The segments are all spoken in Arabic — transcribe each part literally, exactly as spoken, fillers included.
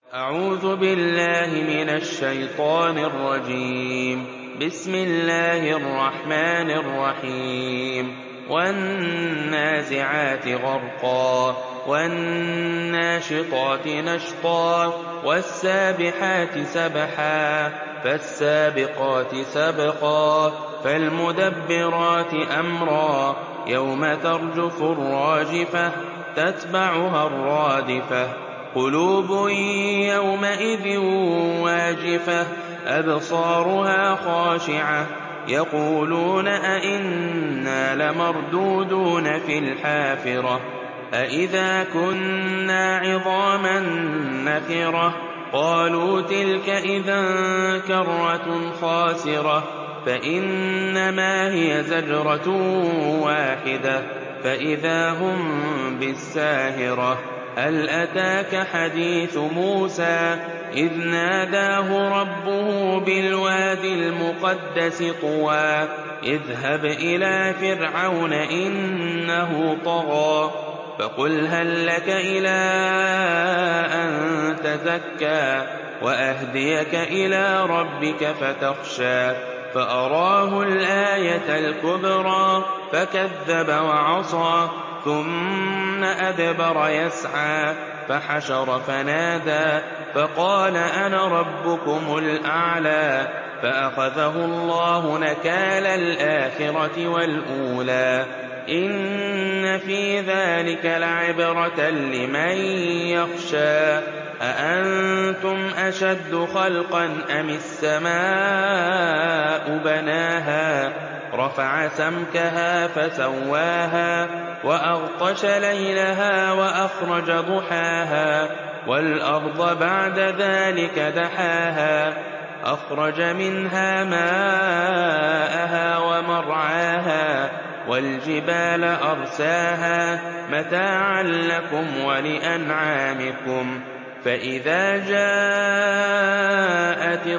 أعوذ بالله من الشيطان الرجيم. بسم الله الرحمن الرحيم. والنازعات غرقا والناشطات نشطا والسابحات سبحا فالسابقات سبقا فالمدبرات أمرا يوم ترجف الراجفة تتبعها الرادفة قلوب يومئذ واجفة أبصارها خاشعة يقولون أئنا لمردودون في الحافرة أئذا كنا عظاما نخرة قالوا تلك إذا كرة خاسرة فإنما هي زجرة واحدة فإذا هم بالساهرة هل أتاك حديث موسى إذ ناداه ربه بالوادي المقدس طوى اذهب إلى فرعون إنه طغى فقل هل لك إلى أن تزكى وأهديك إلى ربك فتخشى فأراه الآية الكبرى فكذب وعصى ثم أدبر يسعى فحشر فنادى فقال أنا ربكم الأعلى فأخذه الله نكال الآخرة والأولى إن في ذلك لعبرة لمن يخشى أأنتم أشد خلقا أم السماء بناها رفع سمكها فسواها وأغطش ليلها وأخرج ضحاها والأرض بعد ذلك دحاها أخرج منها ماءها ومرعاها والجبال أرساها متاعا لكم ولأنعامكم فإذا جاءت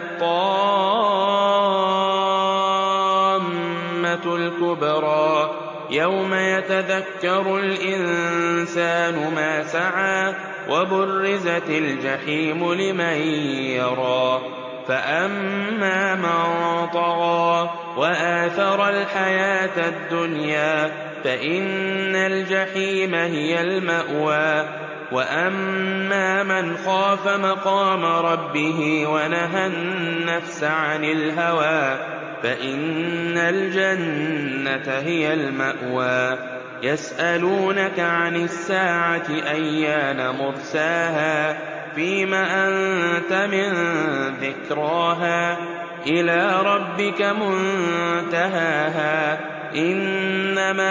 الطامة الكبرى يوم يتذكر الإنسان ما سعى وبرزت الجحيم لمن يرى فأما من طغى وآثر الحياة الدنيا فإن الجحيم هي المأوى وأما من خاف مقام ربه ونهى النفس عن الهوى فإن الجنة هي المأوى يسألونك عن الساعة أيان مرساها فيم أنت من ذكراها إلى ربك منتهاها إنما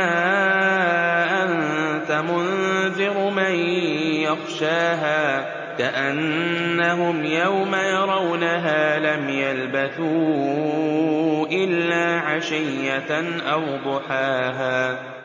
أنت منذر من يخشاها كأنهم يوم يرونها لم يلبثوا إلا عشية أو ضحاها